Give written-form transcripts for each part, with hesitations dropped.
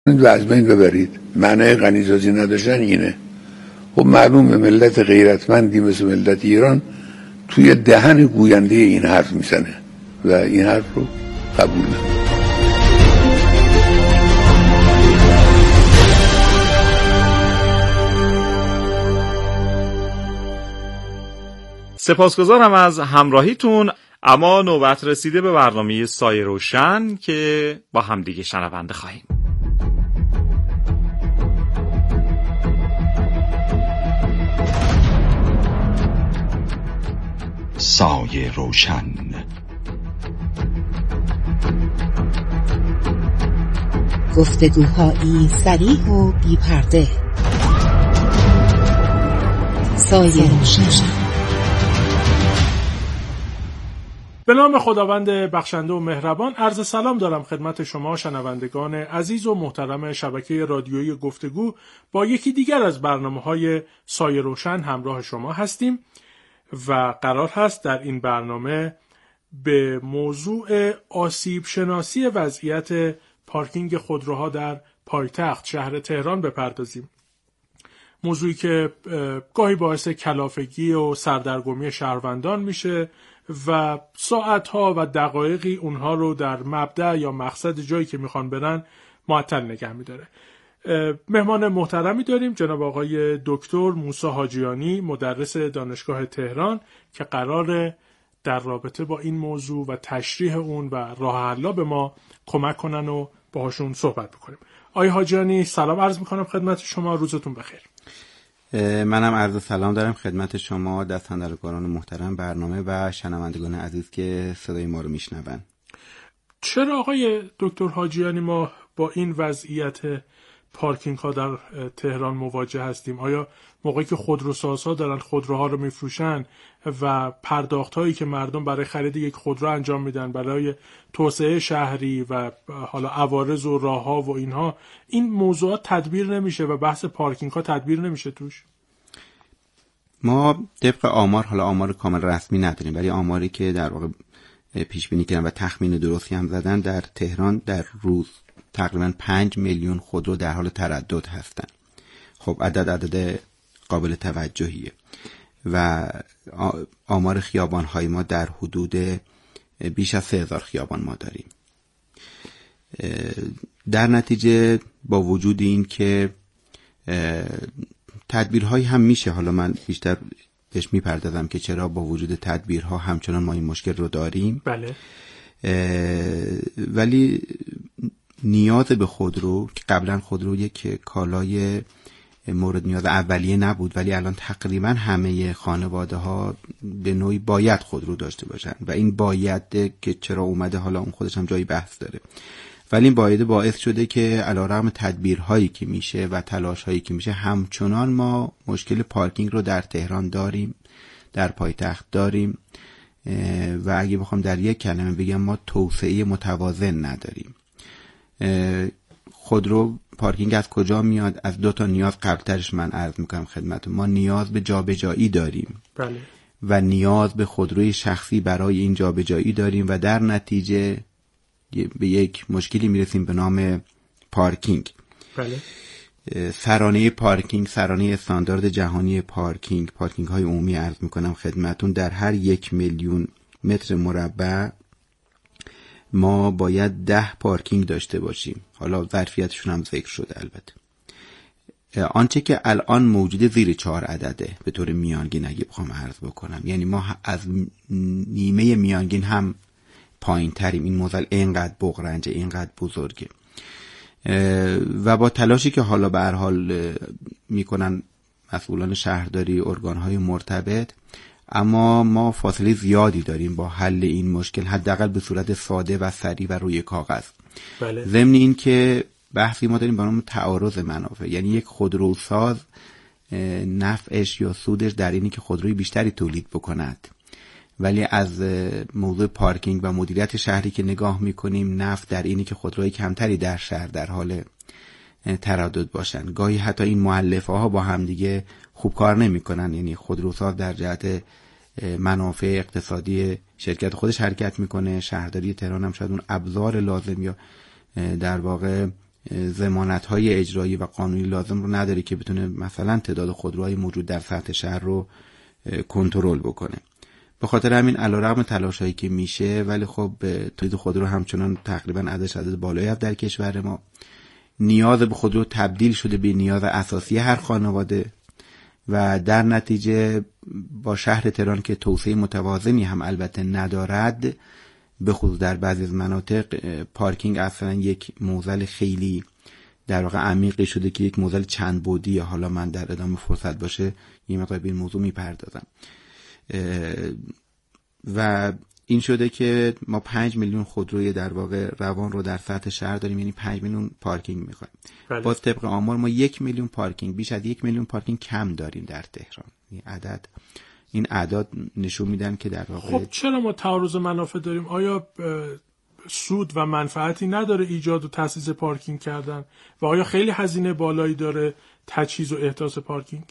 و از بین ببرید. معنی غنیسازی نداشتن اینه. خب معلومه ملت غیرتمندی مثل ملت ایران توی دهن گوینده این حرف میزنه و این حرف رو قبول نمیکنه. سپاسگزارم از همراهیتون. اما نوبت رسیده به برنامه سایه روشن که با همدیگه شنونده خواهیم. سایه روشن. گفتگوهایی صریح و بی پرده. سایه روشن. به نام خداوند بخشنده و مهربان عرض سلام دارم خدمت شما شنوندگان عزیز و محترم شبکه رادیویی گفتگو. با یکی دیگر از برنامه‌های سایه روشن همراه شما هستیم و قرار هست در این برنامه به موضوع آسیب شناسی وضعیت پارکینگ خودروها در پایتخت شهر تهران بپردازیم. موضوعی که گاهی باعث کلافگی و سردرگمی شهروندان میشه و ساعتها و دقایقی اونها رو در مبدأ یا مقصد جایی که میخوان برن معطل نگه میداره. مهمان محترمی داریم، جناب آقای دکتر موسی حاجیانی، مدرس دانشگاه تهران، که قراره در رابطه با این موضوع و تشریح اون و راه حل‌ها به ما کمک کنن و باهاشون صحبت بکنیم. آقای حاجیانی سلام عرض میکنم خدمت شما، روزتون بخیر. منم عرض سلام دارم خدمت شما دستاندرکاران محترم برنامه و شنوندگان عزیز که صدای ما رو میشنون. چرا آقای دکتر حاجیانی ما با این وضعیت پارکینگ ها در تهران مواجه هستیم؟ آیا موقعی که خودروسازها دارن خودروها رو میفروشن و پرداخت هایی که مردم برای خرید یک خودرو انجام میدن برای توسعه شهری و حالا عوارض و راه ها و اینها، این موضوعات تدبیر نمیشه و بحث پارکینگ ها تدبیر نمیشه توش؟ ما طبق آمار، حالا آمار کامل رسمی نداریم ولی آماری که در واقع پیش بینی کردن و تخمین درستی هم زدن، در تهران در روز تقریبا 5 میلیون خودرو در حال تردد هستن. خب عدد قابل توجهیه و آمار خیابان‌های ما در حدود بیش از 3000 خیابان ما داریم. در نتیجه با وجود این که تدبیرهایی هم میشه، حالا من بیشتر بهش میپردازم که چرا با وجود تدبیرها همچنان ما این مشکل رو داریم. بله. ولی نیاز به خودرو که قبلا خودرو یک کالای مورد نیاز اولیه نبود، ولی الان تقریبا همه خانواده ها به نوعی باید خودرو داشته باشن و این باید که چرا اومده، حالا اون خودش هم جایی بحث داره، ولی این باید باعث شده که علیرغم تدبیرهایی که میشه و تلاشهایی که میشه همچنان ما مشکل پارکینگ رو در تهران داریم، در پایتخت داریم و اگه بخوام در یک کلمه بگم ما توسعه متوازن نداریم. خودرو پارکینگ از کجا میاد؟ از دو تا نیاز قبلترش من عرض میکنم خدمت ما. نیاز به جابجایی داریم. بله. و نیاز به خودروی شخصی برای این جابجایی داریم و در نتیجه به یک مشکلی میرسیم به نام پارکینگ. بله. سرانه پارکینگ، سرانه استاندارد جهانی پارکینگ های عمومی عرض میکنم خدمتون، در هر 1 میلیون متر مربع ما باید 10 پارکینگ داشته باشیم. حالا ظرفیتشون هم ذکر شده البته. آنچه که الان موجوده زیر 4 عدده به طور میانگین اگه بخوام عرض بکنم، یعنی ما از نیمه میانگین هم پایین تریم. این موزل اینقدر بغرنجه، اینقدر بزرگه و با تلاشی که حالا به هر حال میکنن مسئولان شهرداری، ارگانهای مرتبط، اما ما فاصله زیادی داریم با حل این مشکل، حداقل به صورت ساده و سریع و روی کاغذ. بله. ضمن این که بحثی ما داریم به نام تعارض منافع، یعنی یک خودروساز نفعش یا سودش در اینی که خودروی بیشتری تولید بکند، ولی از موضوع پارکینگ و مدیریت شهری که نگاه میکنیم نفع در اینی که خودروی کمتری در شهر در حال تردد باشن. گاهی حتی این مؤلفه ها با هم دیگه خوب کار نمیکنن، یعنی خودروساز در جهت منافع اقتصادی شرکت خودش حرکت میکنه، شهرداری تهران هم شاید اون ابزار لازم یا در واقع ضمانت‌های اجرایی و قانونی لازم رو نداره که بتونه مثلا تعداد خودروهای موجود در سطح شهر رو کنترل بکنه. به خاطر همین علیرغم تلاشایی که میشه، ولی خب تولید خودرو همچنان تقریبا عدد بالایی است در کشور ما. نیاز به خودرو تبدیل شده به نیاز اساسی هر خانواده و در نتیجه با شهر تهران که توسعه متوازنی هم البته ندارد، به خصوص در بعضی از مناطق پارکینگ اصلا یک معضل خیلی در واقع عمیقی شده که یک معضل چند بعدی. حالا من در ادامه فرصت باشه یه مقدار به این موضوع میپردازم. و این شده که ما 5 میلیون خودروی در واقع روان رو در سطح شهر داریم، یعنی 5 میلیون پارکینگ میخوایم. باز طبق آمار ما 1 میلیون پارکینگ، بیش از 1 میلیون پارکینگ کم داریم در تهران. این اعداد نشون میدن که در واقع خب چرا ما تعارض منافع داریم؟ آیا سود و منفعتی نداره ایجاد و تأسیس پارکینگ کردن و آیا خیلی هزینه بالایی داره تجهیز و احداث پارکینگ؟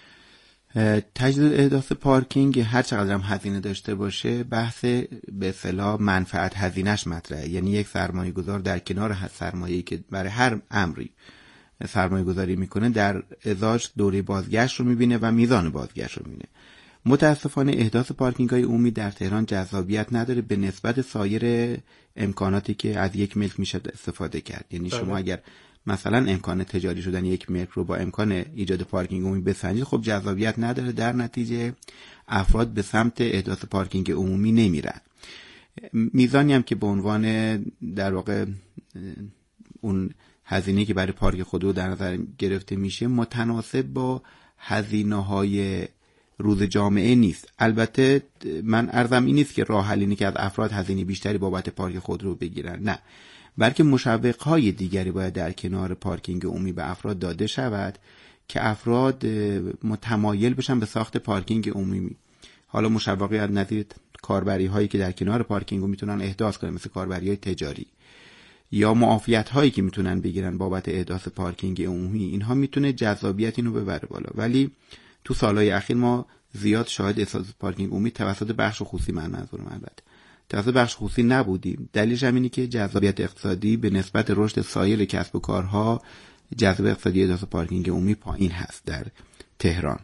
تجهیز و احداث پارکینگ هر چقدر هم هزینه داشته باشه، بحث به اصطلاح منفعت هزینه‌اش مطرحه. یعنی یک سرمایه‌گذار در کنار سرمایه‌ای که برای هر امری سرمایه‌گذاری میکنه، در ازاش دوره بازگشت رو میبینه و میزان بازگشت رو میبینه. متاسفانه احداث پارکینگ‌های عمومی در تهران جذابیت نداره به نسبت سایر امکاناتی که از یک ملک میشه استفاده کرد. یعنی شما اگر مثلا امکان تجاری شدن یک ملک رو با امکان ایجاد پارکینگ عمومی بسنجید، خب جذابیت نداره. در نتیجه افراد به سمت احداث پارکینگ عمومی نمیرن. میزانی هم که به عنوان در واقع اون هزینه‌ای که برای پارک خودرو در نظر گرفته میشه متناسب با هزینه‌های روز جامعه نیست. البته من عرضم این نیست که راه حل اینه که از افراد هزینه بیشتری بابت پارک خودرو بگیرن، نه، بلکه مشوق‌های دیگری باید در کنار پارکینگ عمومی به افراد داده شود که افراد متمایل بشن به ساخت پارکینگ عمومی. حالا مشوقی از نظیر کاربری‌هایی که در کنار پارکینگ رو میتونن احداث کنن، مثل کاربری‌های تجاری، یا معافیت‌هایی که میتونن بگیرن بابت احداث پارکینگ عمومی. اینها میتونه جذابیت اینو ببره بالا. ولی تو سالهای اخیر ما زیاد شاهد احداث پارکینگ عمومی توسط بخش خصوصی، منظورم البته توسط بخش خصوصی نبودیم. دلیلش هم اینه که جذابیت اقتصادی به نسبت رشد سایر کسب و کارها، جذاب اقتصادی احداث پارکینگ عمومی پایین هست در تهران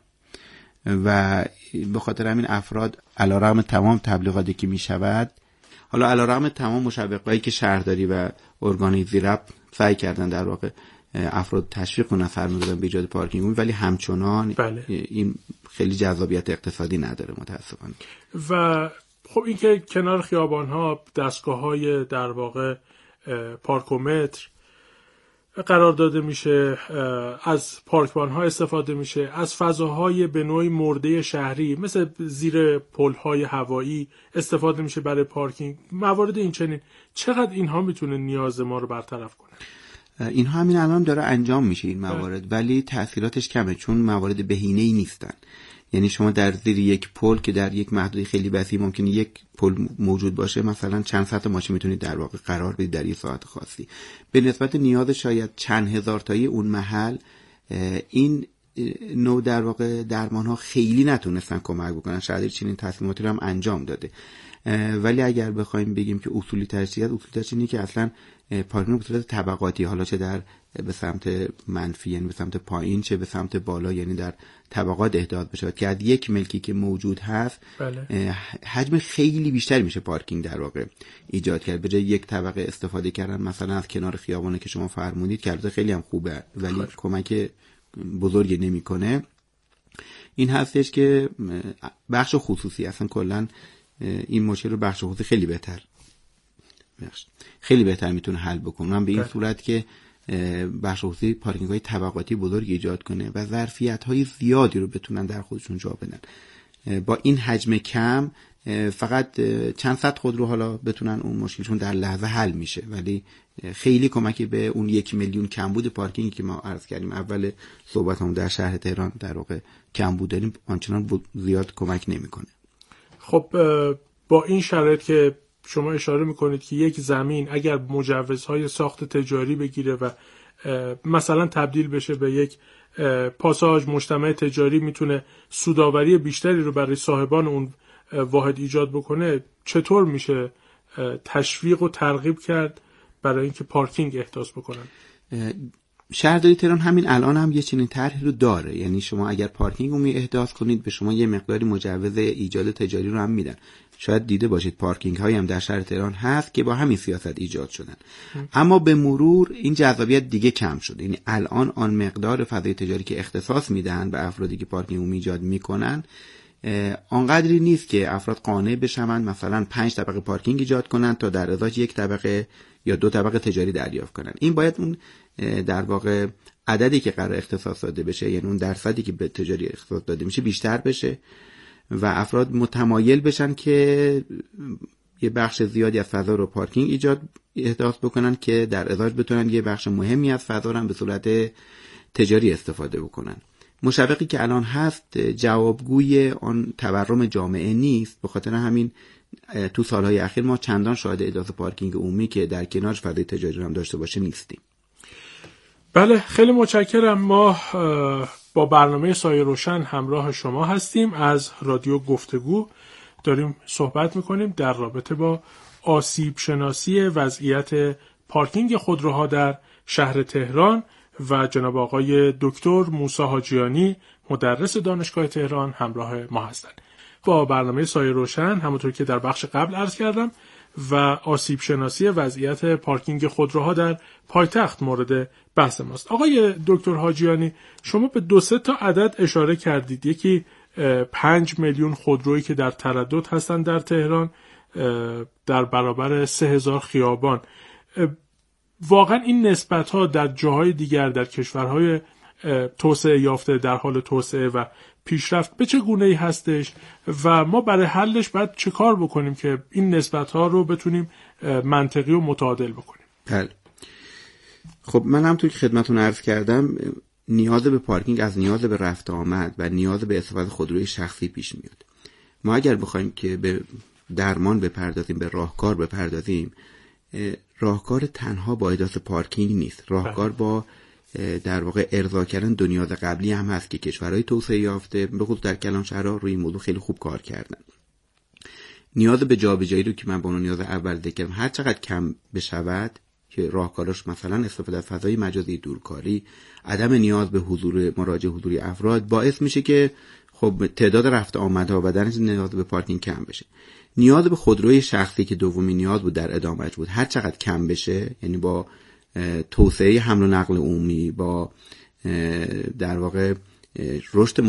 و به خاطر همین افراد علیرغم تمام تبلیغاتی که میشود، حالا علیرغم تمام مشوقایی که شهرداری و ارگان‌های زیربط سعی کردن در واقع افراد تشویق کنن سرمایه‌گذاری به ایجاد پارکینگ عمومی، ولی همچنان این خیلی جذابیت اقتصادی نداره متاسفانه. و خب این که کنار خیابان‌ها دستگاه‌های در واقع پارکومتر قرار داده میشه، از پارکبان‌ها استفاده میشه، از فضاهای به نوعی مرده شهری مثل زیر پل‌های هوایی استفاده میشه برای پارکینگ، موارد این چنین، چقدر اینها میتونه نیاز ما رو برطرف کنه؟ اینها همین الان داره انجام میشه این موارد، ولی تأثیراتش کمه چون موارد بهینه‌ای نیستن. یعنی شما در زیر یک پل که در یک محدوده خیلی وسیع ممکنه یک پل موجود باشه، مثلا چند صد ماشین میتونید در واقع قرار بدید در یک ساعت خاصی. به نسبت نیاز شاید چند هزار تایی اون محل، این نوع در واقع درمان ها خیلی نتونستن کمک بکنن. شاید چنین تصمیماتی رو هم انجام داده، ولی اگر بخوایم بگیم که اصولی ترش اینه که اصلا پارکینگ به صورت طبقاتی، حالا چه در به سمت منفی یعنی به سمت پایین، چه به سمت بالا یعنی در طبقات احداث بشه که از یک ملکی که موجود هست حجم خیلی بیشتری میشه پارکینگ در واقع ایجاد کرد. به جای یک طبقه استفاده کردن مثلا از کنار خیابانی که شما فرمودید که البته خیلی هم خوبه ولی کمک بزرگی نمیکنه، این هستش که بخش خصوصی اصلا کلا این مشکل رو بخش خصوصی خیلی بهتر میتونه حل بکنه. من به این صورت که بخش خصوصی پارکینگ های طبقاتی بزرگ ایجاد کنه و ظرفیت های زیادی رو بتونن در خودشون جا بدن. با این حجم کم فقط چند صد خودرو حالا بتونن اون مشکلشون در لحظه حل میشه، ولی خیلی کمکی به اون 1 میلیون کمبود پارکینگی که ما عرض کردیم اول صحبتمون در شهر تهران در واقع کمبود داریم، آنچنان زیاد کمک نمیکنه. خب با این شرایط که شما اشاره میکنید که یک زمین اگر مجوزهای ساخت تجاری بگیره و مثلا تبدیل بشه به یک پاساژ مجتمع تجاری، میتونه سودآوری بیشتری رو برای صاحبان اون واحد ایجاد بکنه، چطور میشه تشویق و ترغیب کرد برای اینکه پارکینگ احداث بکنن؟ شهرداری تهران همین الان هم یه چنین طرحی رو داره، یعنی شما اگر پارکینگ عمومی احداث کنید به شما یه مقداری مجوز ایجاد تجاری رو هم میدن. شاید دیده باشید پارکینگ هایی هم در شهر تهران هست که با همین سیاست ایجاد شدن. اما به مرور این جذابیت دیگه کم شد، یعنی الان آن مقدار فضای تجاری که اختصاص میدن به افرادی که پارکینگ عمومی ایجاد میکنن آنقدری نیست که افراد قانع بشن مثلا 5 طبقه پارکینگ ایجاد کنن تا در ازاش 1 طبقه یا 2 طبقه تجاری دریافت کنن. این باید اون در واقع عددی که قرار اختصاص داده بشه، یعنی اون درصدی که به تجاری اختصاص داده میشه بیشتر بشه و افراد متمایل بشن که یه بخش زیادی از فضا رو پارکینگ احداث بکنن که در ازاش بتونن یه بخش مهمی از فضا رو هم به صورت تجاری استفاده بکنن. مشوقی که الان هست جوابگوی آن تورم جامعه نیست، به خاطر همین تو سالهای اخیر ما چندان شاهد احداث پارکینگ عمومی که در کنارش فضای تجاری هم داشته باشه نیستیم. بله، خیلی متشکرم. ما با برنامه سایه روشن همراه شما هستیم. از رادیو گفتگو داریم صحبت میکنیم در رابطه با آسیب شناسی وضعیت پارکینگ خودروها در شهر تهران و جناب آقای دکتر موسی حاجیانی مدرس دانشگاه تهران همراه ما هستند. با برنامه سایه روشن همونطور که در بخش قبل عرض کردم و آسیب شناسی وضعیت پارکینگ خودروها در پایتخت مورد بحث ماست. آقای دکتر حاجیانی، شما به 2-3 تا عدد اشاره کردید. یکی 5 میلیون خودرویی که در تردد هستند در تهران در برابر 3000 خیابان. واقعا این نسبت‌ها در جاهای دیگر در کشورهای توسعه یافته در حال توسعه و پیشرفت به چه گونه‌ای هستش و ما برای حلش باید چه کار بکنیم که این نسبت‌ها رو بتونیم منطقی و متعادل بکنیم؟ بله. خب من هم توی خدمتتون عرض کردم نیاز به پارکینگ از نیاز به رفت آمد و نیاز به استفاده خودروی شخصی پیش میاد. ما اگر بخوایم که به درمان بپردازیم، به راهکار بپردازیم، راهکار تنها با احداث پارکینگ نیست. راهکار با در واقع ارضا کردن دو نیاز قبلی هم هست که کشورهای توسعه یافته به خصوص در کلانشهرها روی این موضوع خیلی خوب کار کردن. نیاز به جابجایی رو که من با اون نیاز اول ذکر کردم هر چقدر کم بشود که راهکاراش مثلا استفاده از فضای مجازی دورکاری، عدم نیاز به حضور مراجع حضوری افراد باعث میشه که خب تعداد رفت آمدها و در نیاز به پارکینگ کم بشه. نیاز به خودروی شخصی که دومین نیاز بود در ادامهش بود هر چقدر کم بشه، یعنی با توسعه حمل و نقل عمومی، با در واقع رشد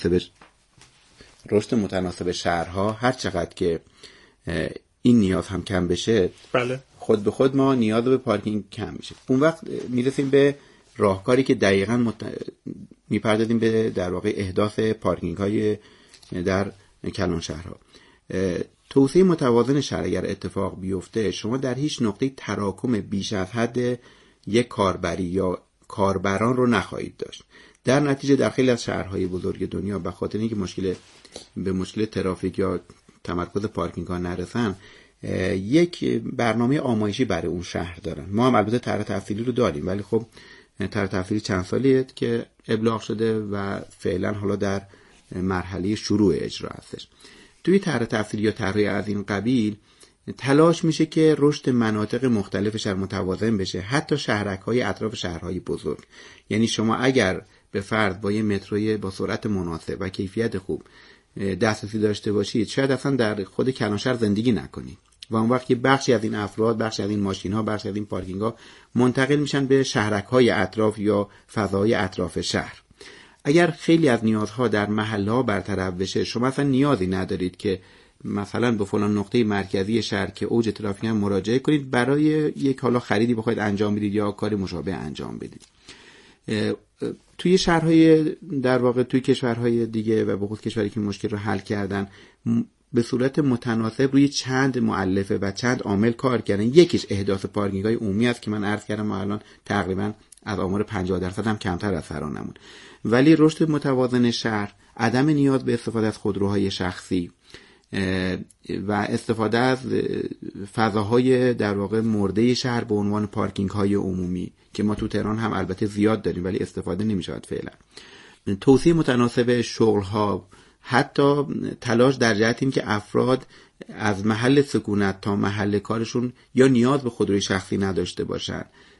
متناسب شهرها، هر چقدر که این نیاز هم کم بشه بله خود به خود ما نیاز به پارکینگ کم میشه. اون وقت میرسیم به راهکاری که دقیقاً میپردازیم به در واقع احداث پارکینگ های در کلانشهرها. توسعه متوازن شهر اگر اتفاق بیفته شما در هیچ نقطه تراکم بیش از حد یک کاربری یا کاربران رو نخواهید داشت. در نتیجه در خیلی از شهرهای بزرگ دنیا به خاطر اینکه به مشکل ترافیک یا تمرکز پارکینگ ها نرسن یک برنامه آمایشی برای اون شهر دارن. ما هم البته طرح تفصیلی رو داریم ولی خب طرح تفصیلی چند سالیه که ابلاغ شده و فعلا حالا در مرحله شروع اجرا هستش. توی طرح تفصیلی یا طرحی از این قبیل تلاش میشه که رشد مناطق مختلف شهر متوازن بشه، حتی شهرک‌های اطراف شهرهای بزرگ. یعنی شما اگر به فرض با یه متروی با سرعت مناسب و کیفیت خوب دسترسی داشته باشید شاید اصلا در خود کلانشهر زندگی نکنید و اون وقت بخشی از این افراد، بخشی از این ماشین‌ها، بخشی از این پارکینگ‌ها منتقل میشن به شهرک‌های اطراف یا فضای اطراف شهر. اگر خیلی از نیازها در محله‌ها برطرف بشه شما اصلا نیازی ندارید که مثلا به فلان نقطه مرکزی شهر که اوج ترافیک هم مراجعه کنید برای یک حالا خریدی بخواید انجام بدید یا کاری مشابه انجام بدید. توی شهرهای در واقع توی کشورهای دیگه و به خصوص کشوری که مشکل رو حل کردن به صورت متناسب روی چند مؤلفه و چند عامل کار کردن. یکیش احداث پارکینگ‌های عمومی است که من عرض کردم ما الان تقریبا از آمار 50% هم کمتر از فرانمون. ولی رشد متوازن شهر، عدم نیاز به استفاده از خودروهای شخصی و استفاده از فضاهای در واقع مرده شهر به عنوان پارکینگ های عمومی که ما تو تهران هم البته زیاد داریم ولی استفاده نمی‌شود فعلا. توسعه متناسب شغل ها، حتی تلاش در جهت این که افراد از محل سکونت تا محل کارشون یا نیاز به خودروی شخصی نداشته باشن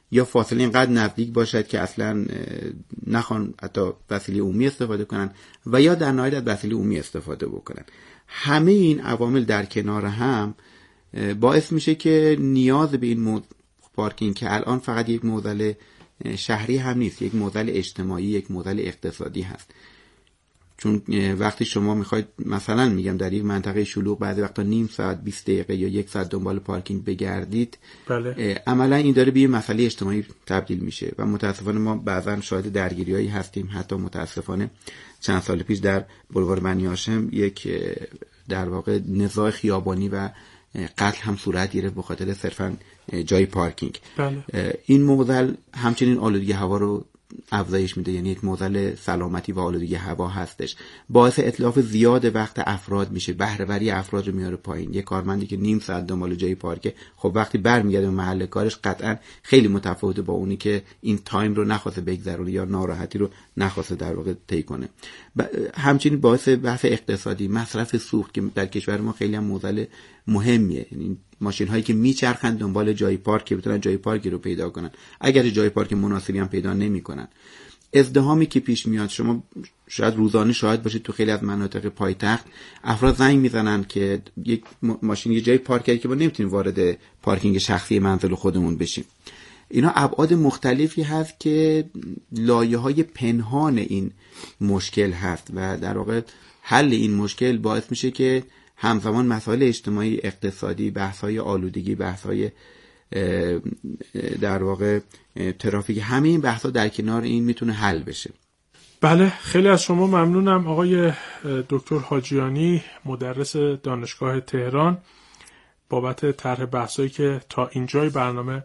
یا فاصله اینقدر نزدیک باشد که اصلا نخوان حتی وسیله عمومی استفاده کنن و یا در نهایت از وسیله عمومی استفاده بکنن. همه این عوامل در کنار هم باعث میشه که نیاز به این پارکینگ که الان فقط یک معضل شهری هم نیست، یک معضل اجتماعی، یک معضل اقتصادی هست. چون وقتی شما میخواید مثلا میگم در یک منطقه شلوغ بعضی وقتا نیم ساعت 20 دقیقه یا یک ساعت دنبال پارکینگ بگردید، بله. عملا این داره به یه مسئله اجتماعی تبدیل میشه و متاسفانه ما بعضا شاهد درگیریایی هستیم. حتی متاسفانه چند سال پیش در بولوار بنی هاشم یک در واقع نزاع خیابانی و قتل هم صورت گرفت به خاطر صرفا جای پارکینگ. بله. این معضل همچنین آلودگی هوا رو افزایش میده، یعنی یک معضل سلامتی و آلودگی هوا هستش. باعث اتلاف زیاد وقت افراد میشه، بهره وری افراد رو میاره پایین. یک کارمندی که نیم ساعت دنبال جای پارکه، خب وقتی برمیگرده به محل کارش قطعا خیلی متفاوته با اونی که این تایم رو نخواسته بگذرونه یا ناراحتی رو نخواسته در واقع طی کنه. همچنین باعث بحث اقتصادی، مصرف سوخت که در کشور ما خیلی هم معضل مهمیه. یعنی ماشین هایی که میچرخند دنبال جای پارک که بتونن جای پارکی رو پیدا کنن، اگر جای پارک مناسبی هم پیدا نمیکنن. ازدحامی که پیش میاد، شما شاید روزانه شاهد باشید تو خیلی از مناطق پایتخت افراد زنگ میزنن که یک ماشین یه جای پارکی که ما نمیتونیم وارد پارکینگ شخصی منزل خودمون بشیم. اینا ابعاد مختلفی هست که لایه‌های پنهان این مشکل هست و در واقع حل این مشکل باعث میشه که همزمان مسائل اجتماعی، اقتصادی، بحث‌های آلودگی، بحث‌های در واقع ترافیک، همه این بحث‌ها در کنار این میتونه حل بشه. بله، خیلی از شما ممنونم آقای دکتر حاجیانی، مدرس دانشگاه تهران، بابت طرح بحثایی که تا اینجای برنامه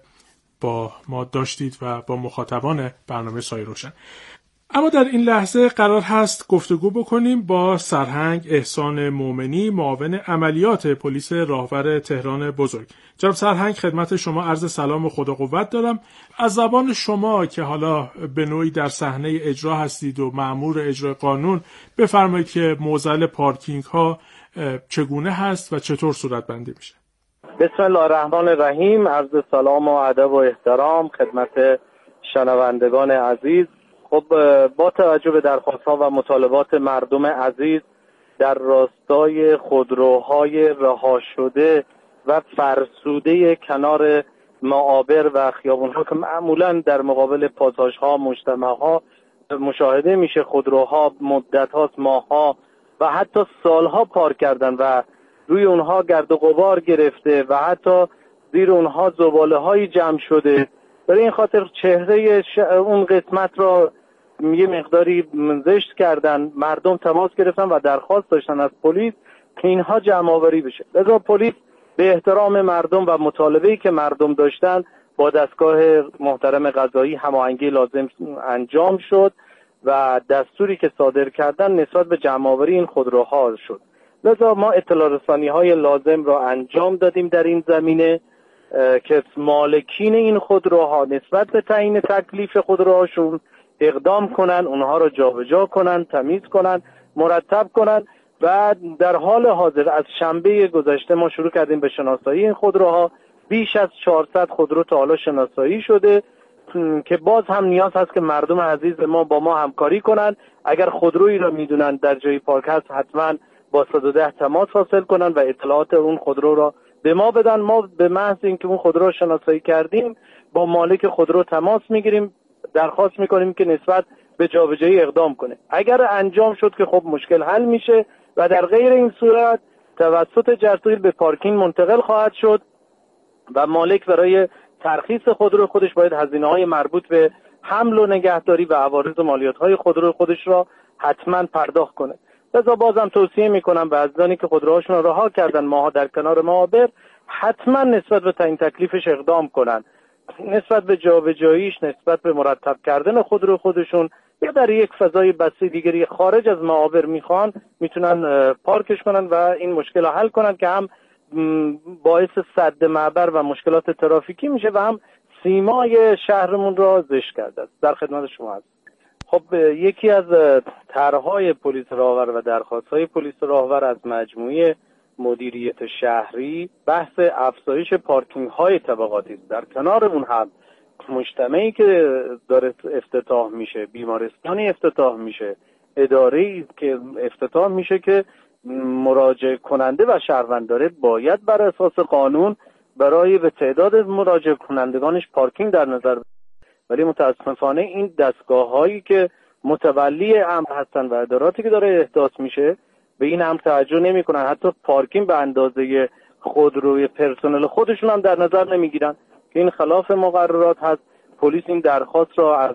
با ما داشتید و با مخاطبان برنامه سایه روشن. اما در این لحظه قرار هست گفتگو بکنیم با سرهنگ احسان مومنی، معاون عملیات پلیس راهور تهران بزرگ. جناب سرهنگ، خدمت شما عرض سلام و خدا قوت دارم. از زبان شما که حالا به نوعی در صحنه اجرا هستید و مأمور اجرای قانون، بفرمایید که معضل پارکینگ ها چگونه هست و چطور صورت بندی میشه؟ بسم الله الرحمن الرحیم. عرض سلام و ادب و احترام خدمت شنوندگان عزیز. خب با توجه به درخواست‌ها و مطالبات مردم عزیز در راستای خودروهای رها شده و فرسوده کنار معابر و خیابون‌ها که معمولاً در مقابل پاساژها، مجتمع‌ها مشاهده میشه، خودروها مدت‌هاست، ماه‌ها و حتی سال‌ها پارک کردن و روی اونها گرد و غبار گرفته و حتی زیر اونها زباله‌هایی جمع شده. برای این خاطر چهره اون قسمت را یه مقداری زشت کردن، مردم تماس گرفتن و درخواست داشتن از پلیس که اینها جمع آوری بشه. لذا پلیس به احترام مردم و مطالبه‌ای که مردم داشتن با دستگاه محترم قضایی هماهنگی لازم انجام شد و دستوری که صادر کردن نسبت به جمع آوری این خودروها شد. لذا ما اطلاع رسانی‌های لازم را انجام دادیم در این زمینه که مالکین این خودروها نسبت به تعیین تکلیف خودروهاشون اقدام کنن، اونها رو جابجا کنن، تمیز کنن، مرتب کنن و در حال حاضر از شنبه گذشته ما شروع کردیم به شناسایی این خودروها. بیش از 400 خودرو تا حالا شناسایی شده که باز هم نیاز هست که مردم عزیز ما با ما همکاری کنن. اگر خودرویی را میدونن در جای پارک هست حتما با 110 تماس حاصل کنن و اطلاعات اون خودرو را به ما بدن. ما به محض اینکه اون خودرو را شناسایی کردیم با مالک خودرو تماس میگیریم، درخواست میکنیم که نسبت به جابجایی اقدام کنه. اگر انجام شد که خب مشکل حل میشه و در غیر این صورت توسط جرثقیل به پارکینگ منتقل خواهد شد و مالک برای ترخیص خودرو خودش باید هزینه‌های مربوط به حمل و نگهداری و عوارض و مالیات‌های خودرو خودش را حتما پرداخت کنه. لذا بازم توصیه میکنم به عزیزانی که خودروهاشون را رها کردن ماها در کنار معابر حتما نسبت به تعیین تکلیفش اقدام کنن، نسبت به جابجاییش، نسبت به مرتب کردن خودرو خودشون یا در یک فضای بسته دیگری خارج از معابر میتونن پارکش کنن و این مشکل را حل کنن که هم باعث سد معبر و مشکلات ترافیکی میشه و هم سیمای شهرمون را زشت کرده است. در خدمت شما هست. خب یکی از طرح‌های پلیس راهور و درخواست‌های پلیس راهور از مجموعه مدیریت شهری بحث افزایش پارکینگ‌های طبقاتی است. در کنار اون هم مجتمعی که داره افتتاح میشه، بیمارستانی افتتاح میشه، اداره‌ای که افتتاح میشه که مراجعه کننده و شهروند داره، باید بر اساس قانون برای به تعداد مراجعه کنندگانش پارکینگ در نظر بگیره. ولی متاسفانه این دستگاه‌هایی که متولی امر هستن و اداراتی که داره احداث میشه به این امر توجه نمی‌کنن، حتی پارکینگ به اندازه خودروی پرسنل خودشون هم در نظر نمیگیرن که این خلاف مقررات هست. پلیس این درخواست را از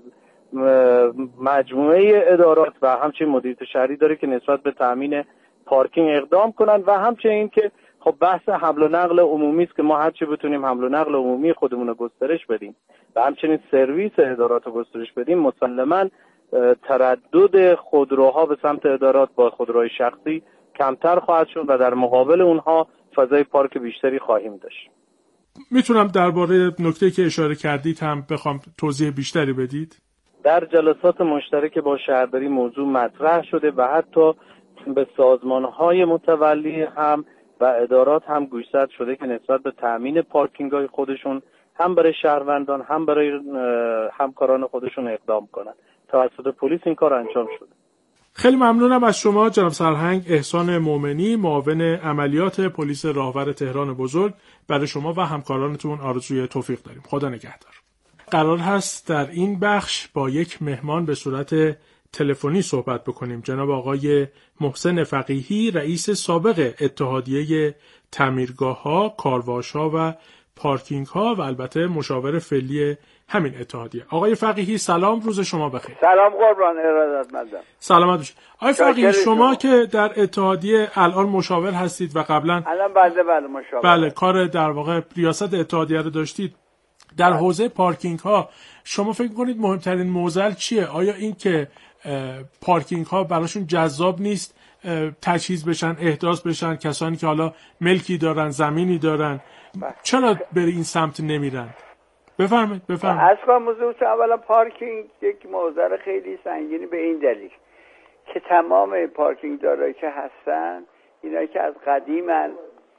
مجموعه ادارات و همچنین مدیریت شهری داره که نسبت به تامین پارکینگ اقدام کنن و همچنین که خب بحث حمل و نقل عمومی است که ما هر چی بتونیم حمل و نقل عمومی خودمون رو گسترش بدیم و همچنین سرویس ادارات رو گسترش بدیم، مسلماً تردد خودروها به سمت ادارات با خودروهای شخصی کمتر خواهد شد و در مقابل اونها فضای پارک بیشتری خواهیم داشت. میتونم درباره نکته‌ای که اشاره کردید هم بخوام توضیح بیشتری بدید؟ در جلسات مشترک با شهرداری موضوع مطرح شده و حتی به سازمان‌های متولی هم و ادارات هم گوشزد شده که نسبت به تأمین پارکینگ‌های خودشون هم برای شهروندان هم برای همکاران خودشون اقدام کنند. توسط پلیس این کار انجام شده. خیلی ممنونم از شما جناب سرهنگ احسان مومنی، معاون عملیات پلیس راهور تهران بزرگ. برای شما و همکارانتون آرزوی توفیق داریم. خدا نگهدار. قرار هست در این بخش با یک مهمان به صورت تلفنی صحبت بکنیم. جناب آقای محسن فقیهی، رئیس سابق اتحادیه تعمیرگاه‌ها، کارواش‌ها و پارکینگ‌ها و البته مشاور فعلی همین اتحادیه. آقای فقیهی سلام، روز شما بخیر. سلام قربان، ارادتمندم. سلامت باشید. آقای فقیهی شما که در اتحادیه الان مشاور هستید و قبلا الان بله مشاور. بله کار در واقع ریاست اتحادیه رو داشتید. در حوزه پارکینگ ها شما فکر کنید مهمترین معضل چیه؟ آیا این که پارکینگ ها براشون جذاب نیست تجهیز بشن، احداث بشن، کسانی که حالا ملکی دارن، زمینی دارن، چرا به این سمت نمیرن؟ بفرمایید. اصلا موضوع اولا پارکینگ یک معضل خیلی سنگینی به این دلیل که تمام پارکینگ دارایی که هستن اینا که از قدیمن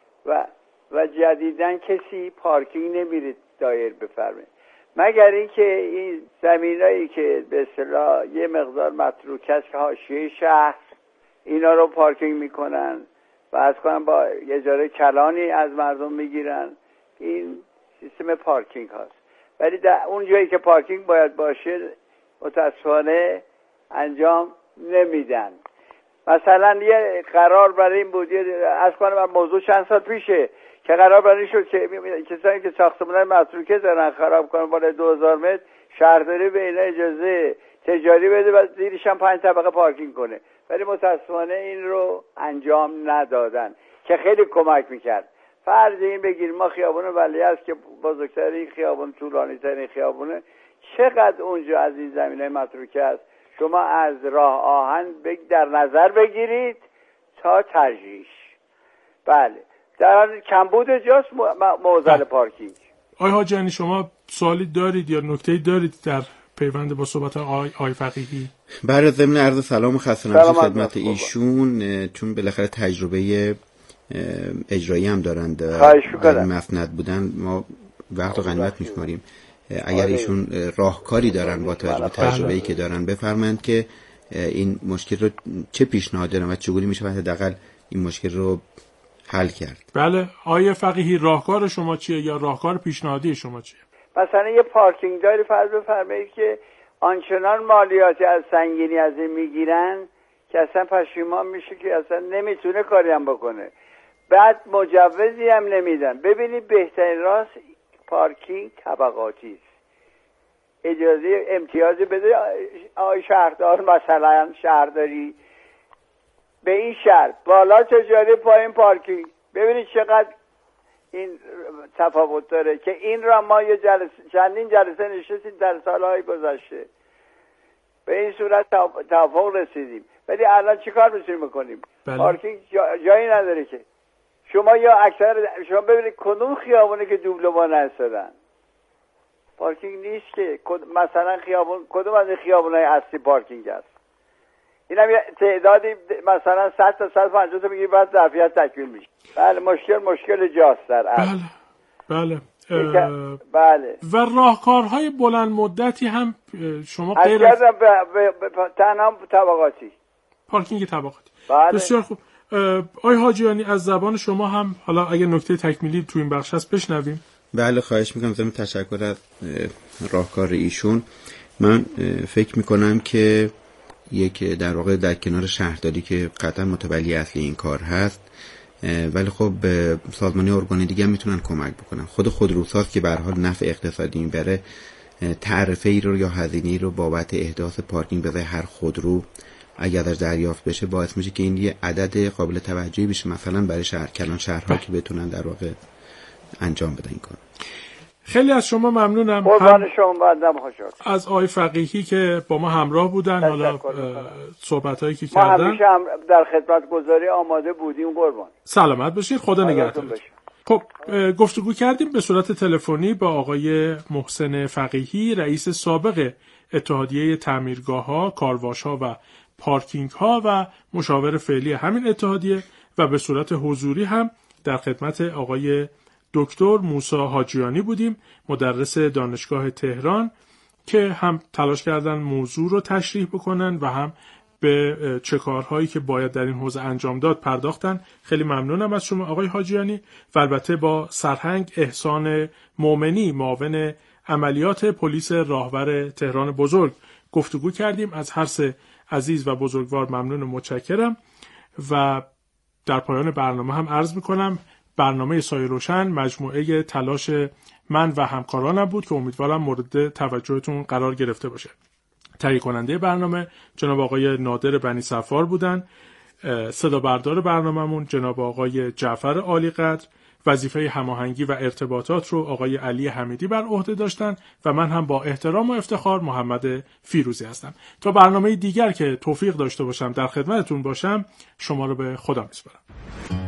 و جدیدن کسی پارکینگ نمیره دایر بفرمایید، مگر اینکه این زمینایی که به اصطلاح یه مقدار متروک است که حاشیه شهر، اینا رو پارکینگ میکنن و از کنم با اجاره کلانی از مردم میگیرن. این سیستم پارکینگ هاست. ولی در اون جایی که پارکینگ باید باشه متاسفانه انجام نمیدن. مثلا یه قرار برای این بود، از کنم موضوع چند سال پیشه که قرار برای شد که کسانی که ساختمان‌های متروکه دارن خراب کنن بالای 2000 متر شهرداری به اینا اجازه تجاری بده و زیرش هم 5 طبقه پارکینگ کنه، ولی متاسفانه این رو انجام ندادن که خیلی کمک میکرد. فرض این بگیر ما خیابون ولیعصر که بزرگترین خیابون، طولانی ترین خیابونه، چقدر اونجا از این زمینه متروکه است شما از راه آهن در نظر بگیرید تا ترجیح. بله در کمبود جاست معضل پارکینگ. آقای حاجی شما سوالی دارید یا نکته‌ای دارید در پیوند با صحبت آقای فقیهی؟ برای ضمن عرض سلام و خسته نباشید خدمت ایشون، چون بالاخره تجربه اجرایی هم دارند، مسند بودن ما وقت و غنیمت می‌شماریم. اگر ایشون راهکاری دارن با توجه به تجربه‌ای که دارن بفرمایند که این مشکل رو چه پیشنهاد دارن و چگونه میشه حداقل این مشکل رو حل کرد. بله آقای فقیهی راهکار شما چیه یا راهکار پیشنهادی شما چیه؟ مثلا یه پارکینگ داری فرض بفرمایید که آنچنان مالیاتی از سنگینی از این میگیرن که اصلا پشیمان میشه که اصلا نمیتونه کاری هم بکنه، بعد مجوزی هم نمیدن. ببینید بهترین راست پارکینگ طبقاتی است. اجازه امتیازی بده آقای شهردار، مثلا شهرداری به این شهر بالا تجاری پایین پارکینگ. ببینید چقدر این تفاوت داره که این را ما یه چندین جلسه نشستیم در سالهای گذشته به این صورت توافق رسیدیم، ولی الان چیکار میتونیم بکنیم؟ پارکینگ جایی نداره که شما یا اکثر شما ببینید کدوم خیابونه که دوبلوان هستن پارکینگ نیست که مثلا خیابون کدوم از این خیابونای اصلی پارکینگ است؟ این هم تعدادی مثلا 100 تا 150 تا بگیر بعد ظرفیت تکمیل میشه. بله مشکل جاست در بله بله. و راهکارهای بلند مدتی هم شما غیر از تنها طبقاتی، پارکینگ طبقاتی. بله. بسیار خوب. آقای حاجیانی از زبان شما هم حالا اگه نکته تکمیلی تو این بخش هست بشنویم. بله خواهش میکنم. ضمن تشکر از راهکار ایشون، من فکر میکنم که یک در واقع در کنار شهرداری که قطعا متولی اصلی این کار هست، ولی خب سازمانی ارگانی دیگه هم میتونن کمک بکنن. خود خودروساز که به هر حال نفع اقتصادی میبره، تعرفه ای رو یا هزینه ای رو بابت احداث پارکینگ به هر خودرو اگر ازش دریافت بشه، باعث میشه که این یه عدد قابل توجهی بشه، مثلا برای کلان شهرها که بتونن در واقع انجام بدن این کار. خیلی از شما ممنونم. قربان شما بعدم خوشحال. از آقای فقیهی که با ما همراه بودن، حالا صحبت‌هایی که ما کردن. همیشه هم در خدمتگزاری آماده بودیم. قربان. سلامت باشید. خدا نگهدارتون. خب گفتگو کردیم به صورت تلفنی با آقای محسن فقیهی، رئیس سابق اتحادیه تعمیرگاه‌ها، کارواش‌ها و پارکینگ‌ها و مشاور فعلی همین اتحادیه، و به صورت حضوری هم در خدمت آقای دکتر موسی حاجیانی بودیم، مدرس دانشگاه تهران، که هم تلاش کردن موضوع رو تشریح بکنن و هم به چه کارهایی که باید در این حوزه انجام داد پرداختن. خیلی ممنونم از شما آقای حاجیانی. و البته با سرهنگ احسان مومنی، معاون عملیات پلیس راهور تهران بزرگ گفتگو کردیم. از هر سه عزیز و بزرگوار ممنون و متشکرم. و در پایان برنامه هم عرض میکنم برنامه سایه روشن مجموعه تلاش من و همکارانم بود که امیدوارم مورد توجهتون قرار گرفته باشه. تهیه کننده برنامه جناب آقای نادر بنی صفار بودن، صدا بردار برنامه‌مون جناب آقای جعفر عالیقدر، وظیفه هماهنگی و ارتباطات رو آقای علی حمیدی بر عهده داشتن و من هم با احترام و افتخار محمد فیروزی هستم. تا برنامه دیگر که توفیق داشته باشم در خدمتتون باشم، شما رو به خدا میسپارم.